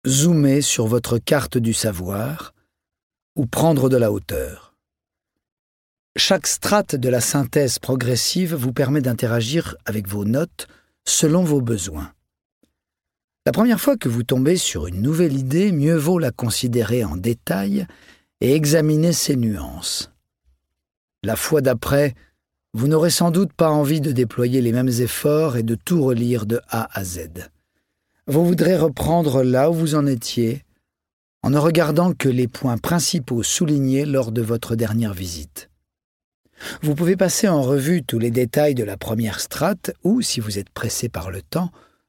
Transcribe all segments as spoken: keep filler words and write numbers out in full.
zoomer sur votre carte du savoir ou prendre de la hauteur. Chaque strate de la synthèse progressive vous permet d'interagir avec vos notes selon vos besoins. La première fois que vous tombez sur une nouvelle idée, mieux vaut la considérer en détail et examiner ses nuances. La fois d'après, vous n'aurez sans doute pas envie de déployer les mêmes efforts et de tout relire de A à Z. Vous voudrez reprendre là où vous en étiez, en ne regardant que les points principaux soulignés lors de votre dernière visite. Vous pouvez passer en revue tous les détails de la première strate ou, si vous êtes pressé par le temps,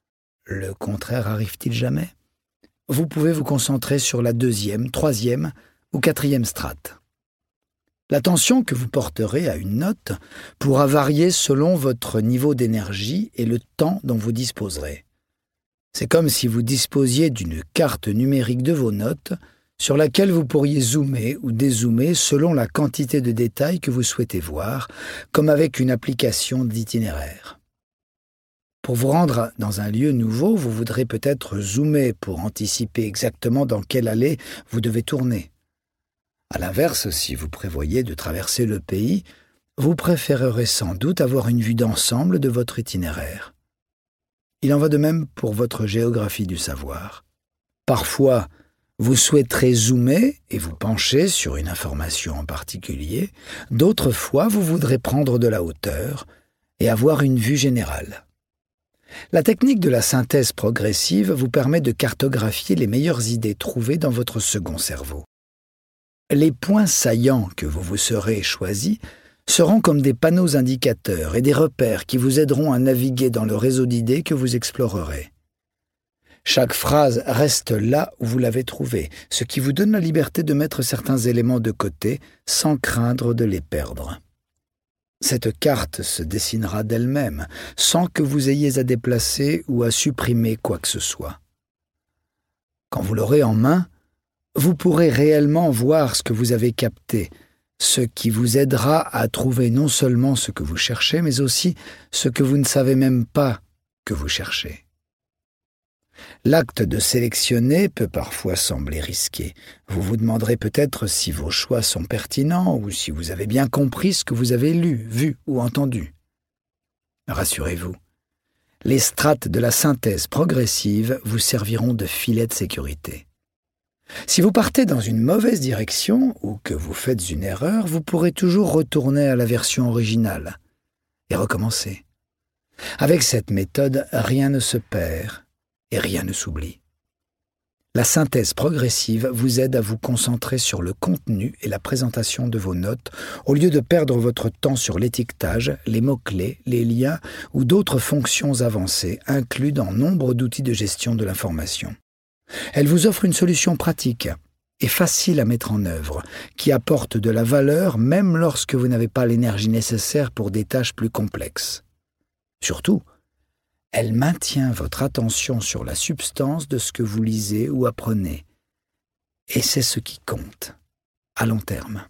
le contraire arrive-t-il jamais? Vous pouvez vous concentrer sur la deuxième, troisième ou quatrième strate. L'attention que vous porterez à une note pourra varier selon votre niveau d'énergie et le temps dont vous disposerez. C'est comme si vous disposiez d'une carte numérique de vos notes sur laquelle vous pourriez zoomer ou dézoomer selon la quantité de détails que vous souhaitez voir, comme avec une application d'itinéraire. Pour vous rendre dans un lieu nouveau, vous voudrez peut-être zoomer pour anticiper exactement dans quelle allée vous devez tourner. À l'inverse, si vous prévoyez de traverser le pays, vous préférerez sans doute avoir une vue d'ensemble de votre itinéraire. Il en va de même pour votre géographie du savoir. Parfois, vous souhaiterez zoomer et vous pencher sur une information en particulier. D'autres fois, vous voudrez prendre de la hauteur et avoir une vue générale. La technique de la synthèse progressive vous permet de cartographier les meilleures idées trouvées dans votre second cerveau. Les points saillants que vous vous serez choisis seront comme des panneaux indicateurs et des repères qui vous aideront à naviguer dans le réseau d'idées que vous explorerez. Chaque phrase reste là où vous l'avez trouvée, ce qui vous donne la liberté de mettre certains éléments de côté sans craindre de les perdre. Cette carte se dessinera d'elle-même, sans que vous ayez à déplacer ou à supprimer quoi que ce soit. Quand vous l'aurez en main, vous pourrez réellement voir ce que vous avez capté, ce qui vous aidera à trouver non seulement ce que vous cherchez, mais aussi ce que vous ne savez même pas que vous cherchez. L'acte de sélectionner peut parfois sembler risqué. Vous vous demanderez peut-être si vos choix sont pertinents ou si vous avez bien compris ce que vous avez lu, vu ou entendu. Rassurez-vous, les strates de la synthèse progressive vous serviront de filet de sécurité. Si vous partez dans une mauvaise direction ou que vous faites une erreur, vous pourrez toujours retourner à la version originale et recommencer. Avec cette méthode, rien ne se perd et rien ne s'oublie. La synthèse progressive vous aide à vous concentrer sur le contenu et la présentation de vos notes au lieu de perdre votre temps sur l'étiquetage, les mots-clés, les liens ou d'autres fonctions avancées inclus dans nombre d'outils de gestion de l'information. Elle vous offre une solution pratique et facile à mettre en œuvre, qui apporte de la valeur même lorsque vous n'avez pas l'énergie nécessaire pour des tâches plus complexes. Surtout, elle maintient votre attention sur la substance de ce que vous lisez ou apprenez. Et c'est ce qui compte, à long terme.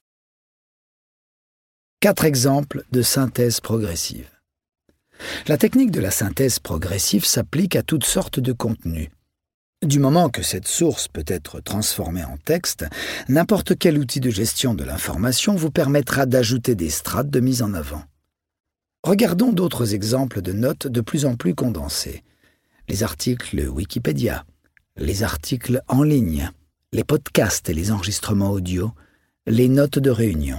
Quatre exemples de synthèse progressive. La technique de la synthèse progressive s'applique à toutes sortes de contenus. Du moment que cette source peut être transformée en texte, n'importe quel outil de gestion de l'information vous permettra d'ajouter des strates de mise en avant. Regardons d'autres exemples de notes de plus en plus condensées. Les articles Wikipédia, les articles en ligne, les podcasts et les enregistrements audio, les notes de réunion.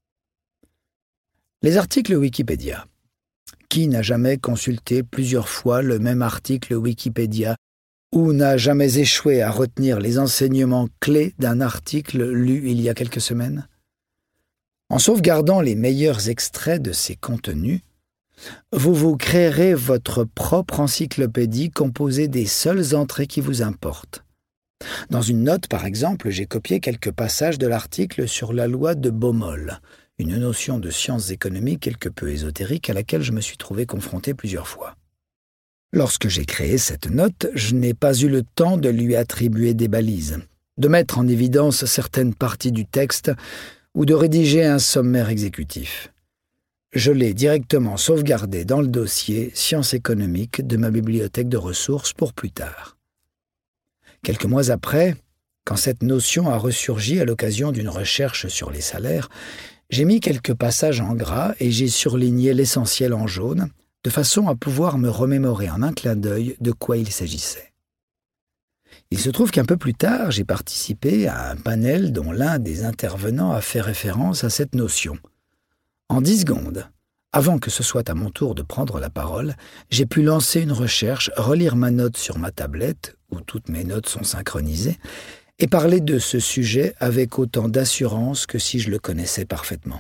Les articles Wikipédia. Qui n'a jamais consulté plusieurs fois le même article Wikipédia ou n'a jamais échoué à retenir les enseignements clés d'un article lu il y a quelques semaines? En sauvegardant les meilleurs extraits de ces contenus, vous vous créerez votre propre encyclopédie composée des seules entrées qui vous importent. Dans une note, par exemple, j'ai copié quelques passages de l'article sur la loi de Baumol, une notion de sciences économiques quelque peu ésotérique à laquelle je me suis trouvé confronté plusieurs fois. Lorsque j'ai créé cette note, je n'ai pas eu le temps de lui attribuer des balises, de mettre en évidence certaines parties du texte ou de rédiger un sommaire exécutif. Je l'ai directement sauvegardé dans le dossier Sciences économiques de ma bibliothèque de ressources pour plus tard. Quelques mois après, quand cette notion a ressurgi à l'occasion d'une recherche sur les salaires, j'ai mis quelques passages en gras et j'ai surligné l'essentiel en jaune, de façon à pouvoir me remémorer en un clin d'œil de quoi il s'agissait. Il se trouve qu'un peu plus tard, j'ai participé à un panel dont l'un des intervenants a fait référence à cette notion. En dix secondes, avant que ce soit à mon tour de prendre la parole, j'ai pu lancer une recherche, relire ma note sur ma tablette, où toutes mes notes sont synchronisées, et parler de ce sujet avec autant d'assurance que si je le connaissais parfaitement.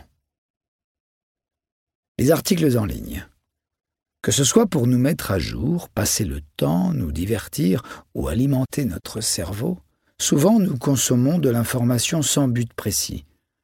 Les articles en ligne. Que ce soit pour nous mettre à jour, passer le temps, nous divertir ou alimenter notre cerveau, souvent nous consommons de l'information sans but précis.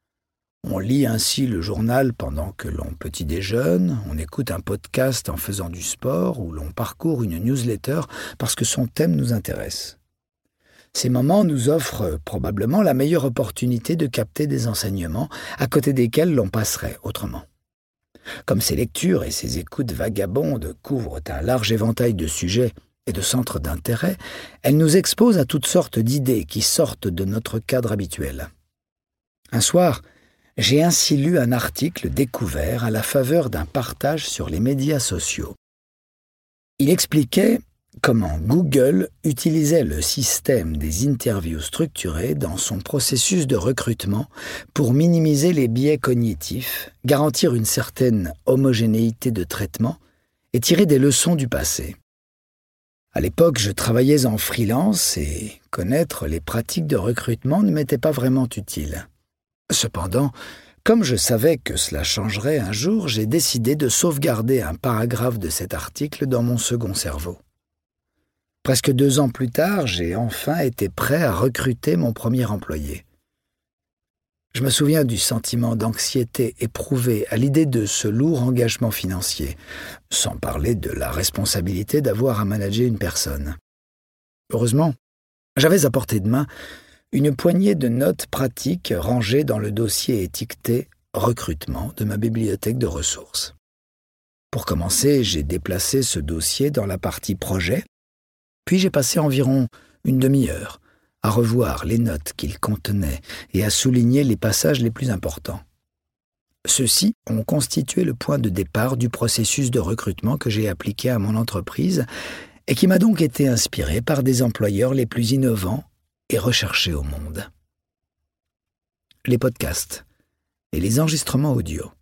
On lit ainsi le journal pendant que l'on petit déjeune, on écoute un podcast en faisant du sport ou l'on parcourt une newsletter parce que son thème nous intéresse. Ces moments nous offrent probablement la meilleure opportunité de capter des enseignements à côté desquels l'on passerait autrement. Comme ces lectures et ces écoutes vagabondes couvrent un large éventail de sujets et de centres d'intérêt, elles nous exposent à toutes sortes d'idées qui sortent de notre cadre habituel. Un soir, j'ai ainsi lu un article découvert à la faveur d'un partage sur les médias sociaux. Il expliquait comment Google utilisait le système des interviews structurées dans son processus de recrutement pour minimiser les biais cognitifs, garantir une certaine homogénéité de traitement et tirer des leçons du passé. À l'époque, je travaillais en freelance et connaître les pratiques de recrutement ne m'était pas vraiment utile. Cependant, comme je savais que cela changerait un jour, j'ai décidé de sauvegarder un paragraphe de cet article dans mon second cerveau. Presque deux ans plus tard, j'ai enfin été prêt à recruter mon premier employé. Je me souviens du sentiment d'anxiété éprouvé à l'idée de ce lourd engagement financier, sans parler de la responsabilité d'avoir à manager une personne. Heureusement, j'avais à portée de main une poignée de notes pratiques rangées dans le dossier étiqueté « Recrutement » de ma bibliothèque de ressources. Pour commencer, j'ai déplacé ce dossier dans la partie « Projet », puis j'ai passé environ une demi-heure à revoir les notes qu'il contenait et à souligner les passages les plus importants. Ceux-ci ont constitué le point de départ du processus de recrutement que j'ai appliqué à mon entreprise et qui m'a donc été inspiré par des employeurs les plus innovants et recherchés au monde. Les podcasts et les enregistrements audio.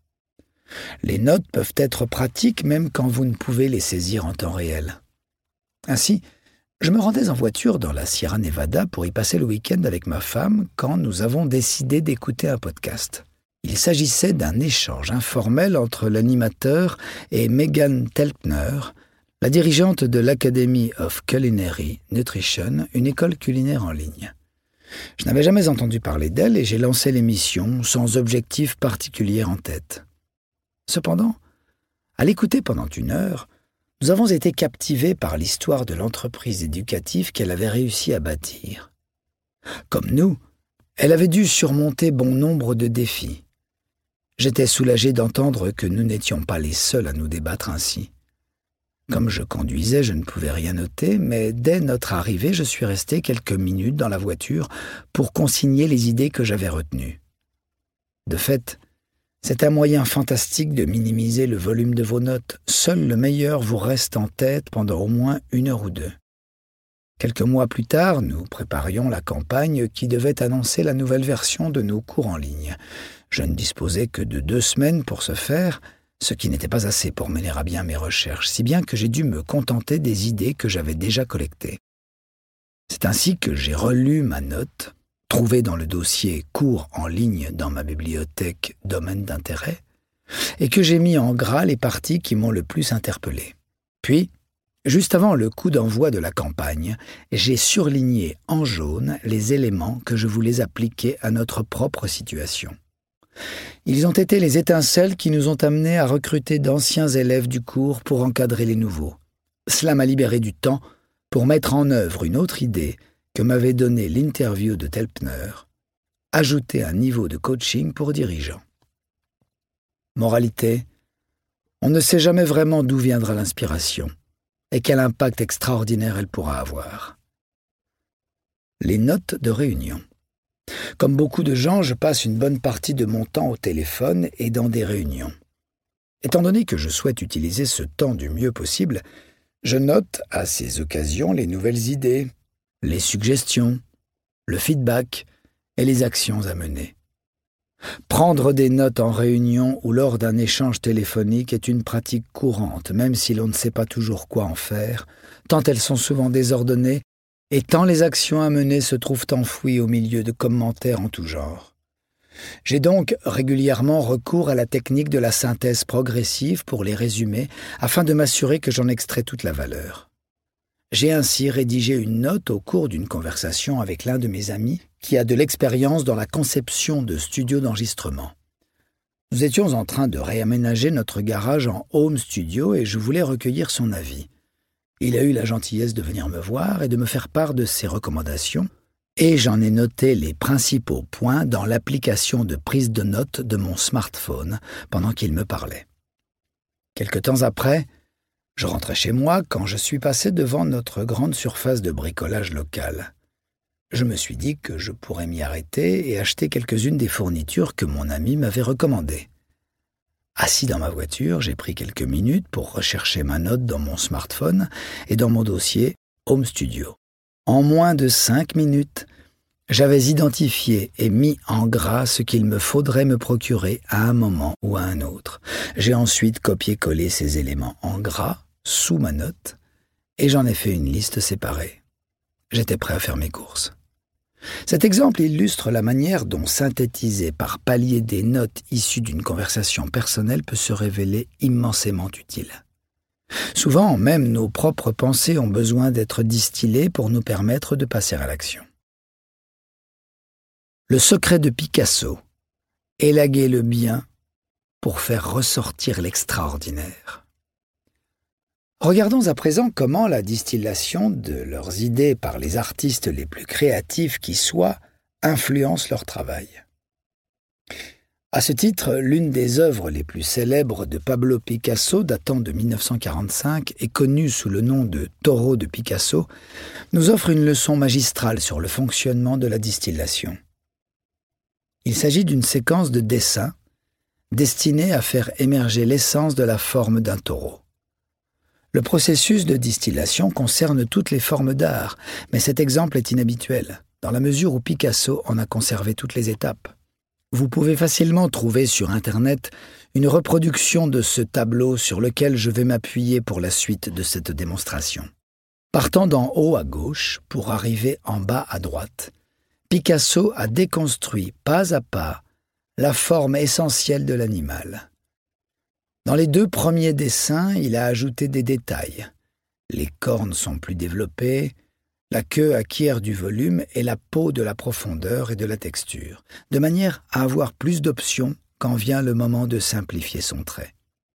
Les notes peuvent être pratiques même quand vous ne pouvez les saisir en temps réel. Ainsi, je me rendais en voiture dans la Sierra Nevada pour y passer le week-end avec ma femme quand nous avons décidé d'écouter un podcast. Il s'agissait d'un échange informel entre l'animateur et Megan Telpner, la dirigeante de l'Academy of Culinary Nutrition, une école culinaire en ligne. Je n'avais jamais entendu parler d'elle et j'ai lancé l'émission sans objectif particulier en tête. Cependant, à l'écouter pendant une heure, nous avons été captivés par l'histoire de l'entreprise éducative qu'elle avait réussi à bâtir. Comme nous, elle avait dû surmonter bon nombre de défis. J'étais soulagé d'entendre que nous n'étions pas les seuls à nous débattre ainsi. Comme je conduisais, je ne pouvais rien noter, mais dès notre arrivée, je suis resté quelques minutes dans la voiture pour consigner les idées que j'avais retenues. De fait, c'est un moyen fantastique de minimiser le volume de vos notes. Seul le meilleur vous reste en tête pendant au moins une heure ou deux. Quelques mois plus tard, nous préparions la campagne qui devait annoncer la nouvelle version de nos cours en ligne. Je ne disposais que de deux semaines pour ce faire, ce qui n'était pas assez pour mener à bien mes recherches, si bien que j'ai dû me contenter des idées que j'avais déjà collectées. C'est ainsi que j'ai relu ma note, trouvée dans le dossier « Cours en ligne » dans ma bibliothèque « Domaine d'intérêt », et que j'ai mis en gras les parties qui m'ont le plus interpellé. Puis, juste avant le coup d'envoi de la campagne, j'ai surligné en jaune les éléments que je voulais appliquer à notre propre situation. Ils ont été les étincelles qui nous ont amenés à recruter d'anciens élèves du cours pour encadrer les nouveaux. Cela m'a libéré du temps pour mettre en œuvre une autre idée que m'avait donnée l'interview de Telpner, ajouter un niveau de coaching pour dirigeants. Moralité, on ne sait jamais vraiment d'où viendra l'inspiration et quel impact extraordinaire elle pourra avoir. les notes de réunion. Comme beaucoup de gens, je passe une bonne partie de mon temps au téléphone et dans des réunions. Étant donné que je souhaite utiliser ce temps du mieux possible, je note à ces occasions les nouvelles idées, les suggestions, le feedback et les actions à mener. Prendre des notes en réunion ou lors d'un échange téléphonique est une pratique courante, même si l'on ne sait pas toujours quoi en faire, tant elles sont souvent désordonnées et tant les actions à mener se trouvent enfouies au milieu de commentaires en tout genre. J'ai donc régulièrement recours à la technique de la synthèse progressive pour les résumer, afin de m'assurer que j'en extrais toute la valeur. J'ai ainsi rédigé une note au cours d'une conversation avec l'un de mes amis qui a de l'expérience dans la conception de studios d'enregistrement. Nous étions en train de réaménager notre garage en home studio et je voulais recueillir son avis. Il a eu la gentillesse de venir me voir et de me faire part de ses recommandations, et j'en ai noté les principaux points dans l'application de prise de notes de mon smartphone pendant qu'il me parlait. Quelque temps après, je rentrais chez moi quand je suis passé devant notre grande surface de bricolage locale. Je me suis dit que je pourrais m'y arrêter et acheter quelques-unes des fournitures que mon ami m'avait recommandées. Assis dans ma voiture, j'ai pris quelques minutes pour rechercher ma note dans mon smartphone et dans mon dossier Home Studio. En moins de cinq minutes, j'avais identifié et mis en gras ce qu'il me faudrait me procurer à un moment ou à un autre. J'ai ensuite copié-collé ces éléments en gras sous ma note et j'en ai fait une liste séparée. J'étais prêt à faire mes courses. Cet exemple illustre la manière dont synthétiser par paliers des notes issues d'une conversation personnelle peut se révéler immensément utile. Souvent, même nos propres pensées ont besoin d'être distillées pour nous permettre de passer à l'action. Le secret de Picasso, élaguer le bien pour faire ressortir l'extraordinaire. Regardons à présent comment la distillation de leurs idées par les artistes les plus créatifs qui soient influence leur travail. À ce titre, l'une des œuvres les plus célèbres de Pablo Picasso, datant de mille neuf cent quarante-cinq et connue sous le nom de Taureau de Picasso, nous offre une leçon magistrale sur le fonctionnement de la distillation. Il s'agit d'une séquence de dessins destinée à faire émerger l'essence de la forme d'un taureau. Le processus de distillation concerne toutes les formes d'art, mais cet exemple est inhabituel, dans la mesure où Picasso en a conservé toutes les étapes. Vous pouvez facilement trouver sur Internet une reproduction de ce tableau sur lequel je vais m'appuyer pour la suite de cette démonstration. Partant d'en haut à gauche pour arriver en bas à droite, Picasso a déconstruit pas à pas la forme essentielle de l'animal. Dans les deux premiers dessins, il a ajouté des détails. Les cornes sont plus développées, la queue acquiert du volume et la peau de la profondeur et de la texture, de manière à avoir plus d'options quand vient le moment de simplifier son trait.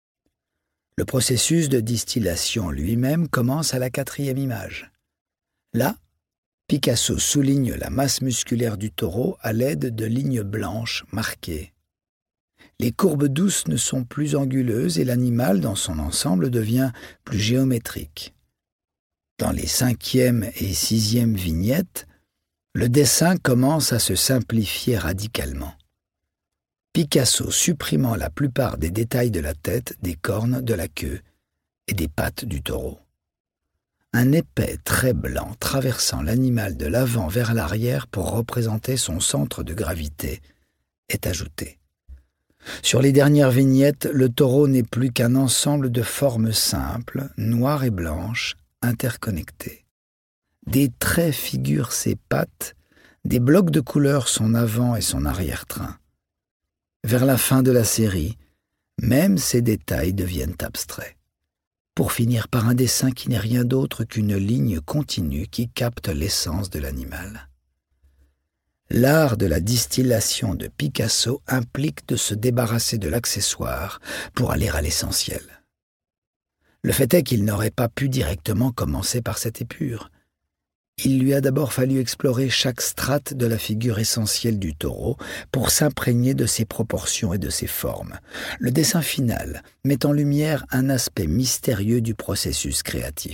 Le processus de distillation lui-même commence à la quatrième image. Là, Picasso souligne la masse musculaire du taureau à l'aide de lignes blanches marquées. Les courbes douces ne sont plus anguleuses et l'animal, dans son ensemble, devient plus géométrique. Dans les cinquième et sixième vignettes, le dessin commence à se simplifier radicalement. Picasso supprimant la plupart des détails de la tête, des cornes, de la queue et des pattes du taureau. Un épais trait blanc traversant l'animal de l'avant vers l'arrière pour représenter son centre de gravité est ajouté. Sur les dernières vignettes, le taureau n'est plus qu'un ensemble de formes simples, noires et blanches, interconnectées. Des traits figurent ses pattes, des blocs de couleur son avant et son arrière-train. Vers la fin de la série, même ces détails deviennent abstraits, pour finir par un dessin qui n'est rien d'autre qu'une ligne continue qui capte l'essence de l'animal. L'art de la distillation de Picasso implique de se débarrasser de l'accessoire pour aller à l'essentiel. Le fait est qu'il n'aurait pas pu directement commencer par cette épure. Il lui a d'abord fallu explorer chaque strate de la figure essentielle du taureau pour s'imprégner de ses proportions et de ses formes. Le dessin final met en lumière un aspect mystérieux du processus créatif.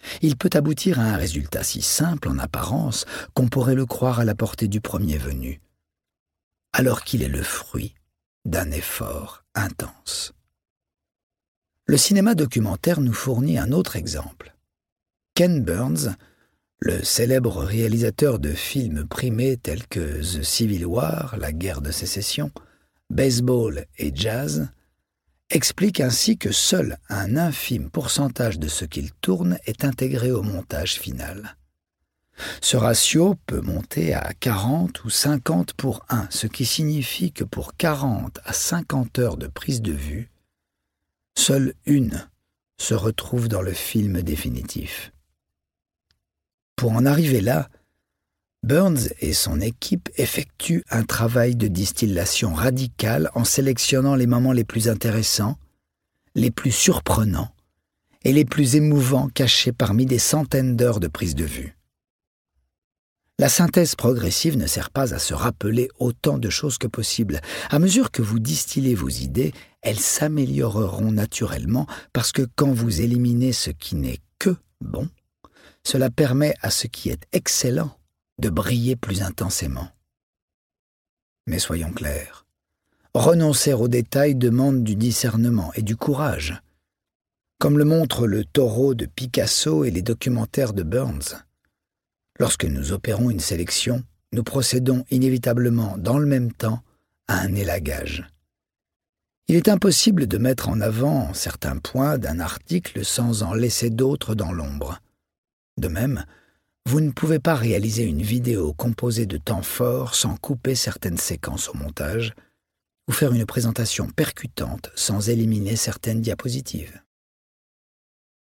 Il peut aboutir à un résultat si simple en apparence qu'on pourrait le croire à la portée du premier venu, alors qu'il est le fruit d'un effort intense. Le cinéma documentaire nous fournit un autre exemple. Ken Burns, le célèbre réalisateur de films primés tels que The Civil War, la guerre de sécession, Baseball et Jazz, explique ainsi que seul un infime pourcentage de ce qu'il tourne est intégré au montage final. Ce ratio peut monter à quarante ou cinquante pour un, ce qui signifie que pour quarante à cinquante heures de prise de vue, seule une se retrouve dans le film définitif. Pour en arriver là, Burns et son équipe effectuent un travail de distillation radical en sélectionnant les moments les plus intéressants, les plus surprenants et les plus émouvants cachés parmi des centaines d'heures de prise de vue. La synthèse progressive ne sert pas à se rappeler autant de choses que possible. À mesure que vous distillez vos idées, elles s'amélioreront naturellement parce que quand vous éliminez ce qui n'est que bon, cela permet à ce qui est excellent de briller plus intensément. Mais soyons clairs, renoncer aux détails demande du discernement et du courage, comme le montrent le Taureau de Picasso et les documentaires de Burns. Lorsque nous opérons une sélection, nous procédons inévitablement dans le même temps à un élagage. Il est impossible de mettre en avant certains points d'un article sans en laisser d'autres dans l'ombre. De même, vous ne pouvez pas réaliser une vidéo composée de temps forts sans couper certaines séquences au montage ou faire une présentation percutante sans éliminer certaines diapositives.